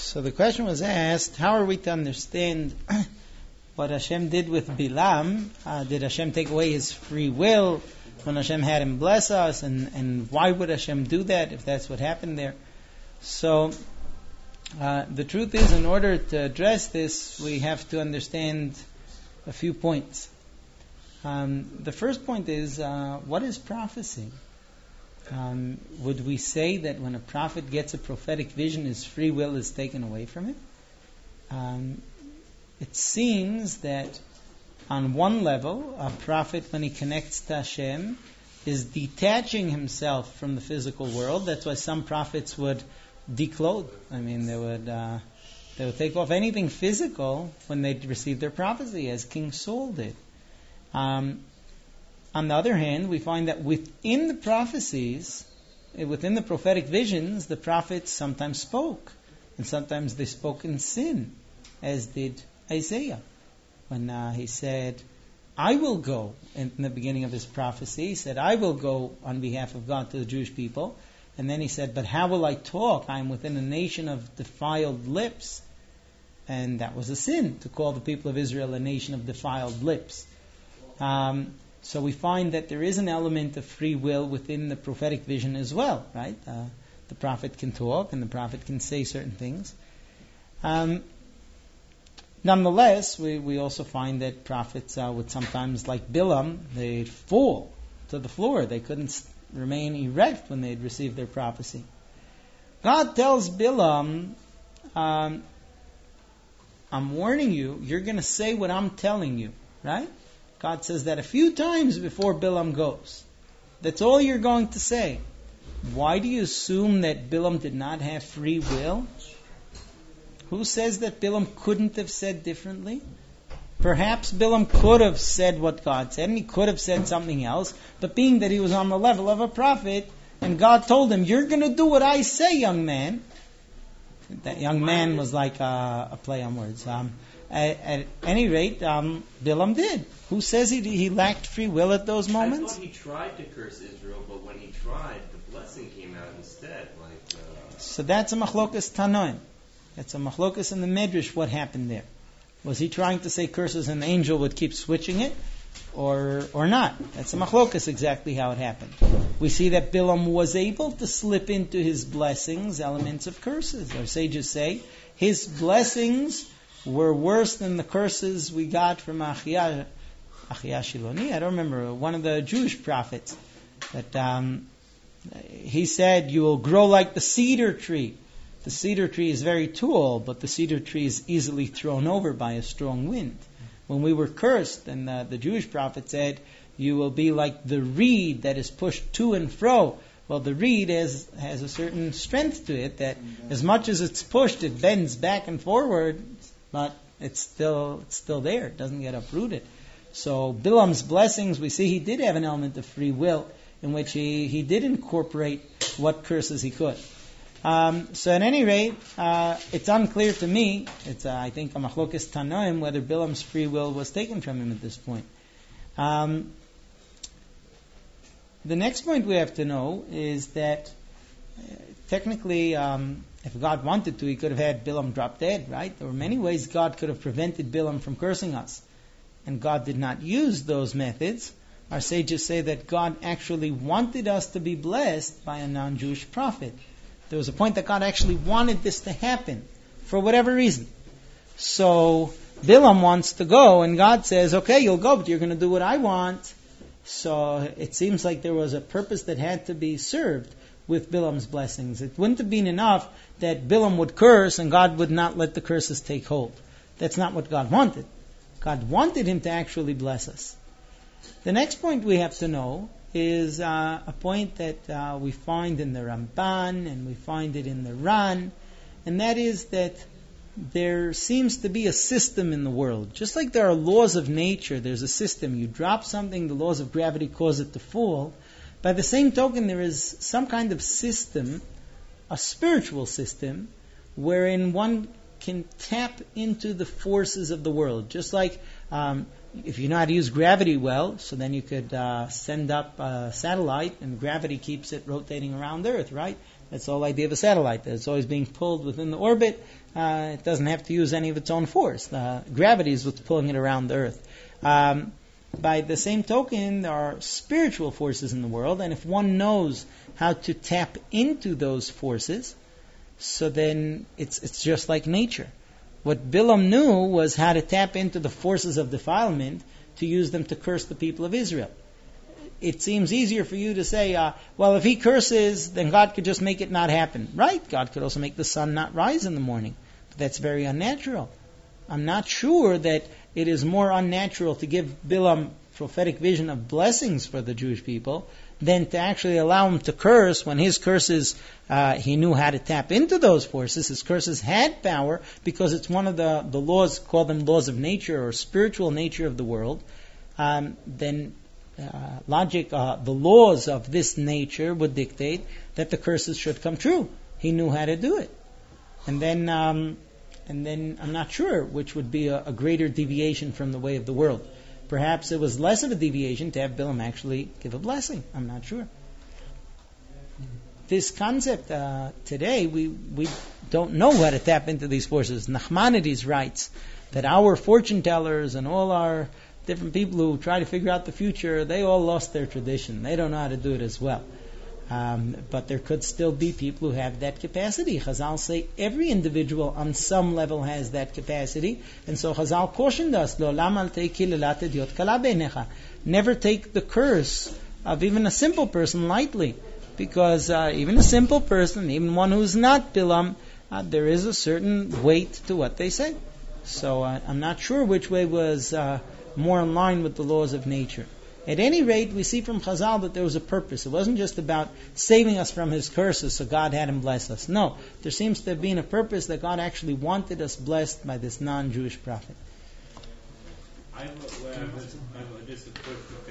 So the question was asked, how are we to understand what Hashem did with Bilam? Did Hashem take away his free will when Hashem had him bless us? And why would Hashem do that if that's what happened there? So the truth is, in order to address this, we have to understand a few points. The first point is, what is prophecy? Would we say that when a prophet gets a prophetic vision, his free will is taken away from it? It seems that on one level, a prophet, when he connects to Hashem, is detaching himself from the physical world. That's why some prophets would declothe. I mean, they would take off anything physical when they received their prophecy, as King Saul did. On the other hand, we find that within the prophecies, within the prophetic visions, the prophets sometimes spoke, and sometimes they spoke in sin, as did Isaiah, when he said, I will go, in the beginning of his prophecy, he said, I will go on behalf of God to the Jewish people, and then he said, but how will I talk? I am within a nation of defiled lips. And that was a sin, to call the people of Israel a nation of defiled lips. So we find that there is an element of free will within the prophetic vision as well, right? The prophet can talk and the prophet can say certain things. Nonetheless, we also find that prophets would sometimes, like Bilam, they'd fall to the floor. They couldn't remain erect when they'd received their prophecy. God tells Bilam, I'm warning you, you're going to say what I'm telling you, right? God says that a few times before Bilam goes. That's all you're going to say. Why do you assume that Bilam did not have free will? Who says that Bilam couldn't have said differently? Perhaps Bilam could have said what God said, and he could have said something else, but being that he was on the level of a prophet, and God told him, you're going to do what I say, young man. That young man was like a play on words. At any rate, Bilam did. Who says he lacked free will at those moments? I thought he tried to curse Israel, but when he tried, the blessing came out instead. So that's a machlokas tanoim. That's a machlokas in the Midrash. What happened there? Was he trying to say curses and the angel would keep switching it? Or not? That's a machlokas exactly how it happened. We see that Bilam was able to slip into his blessings elements of curses. Our sages say his blessings were worse than the curses we got from Achia Shiloni. I don't remember, one of the Jewish prophets. That he said, you will grow like the cedar tree. The cedar tree is very tall, but the cedar tree is easily thrown over by a strong wind. When we were cursed, and the Jewish prophet said, you will be like the reed that is pushed to and fro. Well, the reed has a certain strength to it, that as much as it's pushed, it bends back and forward, but it's still there. It doesn't get uprooted. So Bilam's blessings, we see he did have an element of free will, in which he did incorporate what curses he could. So at any rate, it's unclear to me, it's I think a machlokas tanoim, whether Bilam's free will was taken from him at this point. The next point we have to know is that technically, if God wanted to, he could have had Bilam drop dead, right? There were many ways God could have prevented Bilam from cursing us. And God did not use those methods. Our sages say that God actually wanted us to be blessed by a non-Jewish prophet. There was a point that God actually wanted this to happen, for whatever reason. So Bilam wants to go, and God says, okay, you'll go, but you're going to do what I want. So it seems like there was a purpose that had to be served with Bilam's blessings. It wouldn't have been enough that Bilam would curse and God would not let the curses take hold. That's not what God wanted. God wanted him to actually bless us. The next point we have to know is a point that we find in the Ramban and we find it in the Ran, and that is that there seems to be a system in the world. Just like there are laws of nature, there's a system. You drop something, the laws of gravity cause it to fall. By the same token, there is some kind of system, a spiritual system, wherein one can tap into the forces of the world. Just like if you know how to use gravity well, so then you could send up a satellite and gravity keeps it rotating around Earth, right? That's the whole idea of a satellite. That it's always being pulled within the orbit. It doesn't have to use any of its own force. Gravity is what's pulling it around the earth. By the same token, there are spiritual forces in the world, and if one knows how to tap into those forces, so then it's just like nature. What Bilam knew was how to tap into the forces of defilement to use them to curse the people of Israel. It seems easier for you to say, well, if he curses, then God could just make it not happen. Right, God could also make the sun not rise in the morning. But that's very unnatural. I'm not sure that it is more unnatural to give Bilam prophetic vision of blessings for the Jewish people than to actually allow him to curse when his curses, he knew how to tap into those forces. His curses had power because it's one of the laws, call them laws of nature or spiritual nature of the world. Then logic, the laws of this nature would dictate that the curses should come true. He knew how to do it. And then I'm not sure which would be a greater deviation from the way of the world. Perhaps it was less of a deviation to have Bilam actually give a blessing. I'm not sure. This concept today, we don't know how to tap into these forces. Nachmanides writes that our fortune tellers and all our different people who try to figure out the future, they all lost their tradition. They don't know how to do it as well. But there could still be people who have that capacity. Chazal say every individual on some level has that capacity. And so Chazal cautioned us, never take the curse of even a simple person lightly. Because even a simple person, even one who's not Bilam, there is a certain weight to what they say. So I'm not sure which way was more in line with the laws of nature. At any rate, we see from Chazal that there was a purpose. It wasn't just about saving us from his curses, so God had him bless us. No, there seems to have been a purpose that God actually wanted us blessed by this non-Jewish prophet. I have just a quick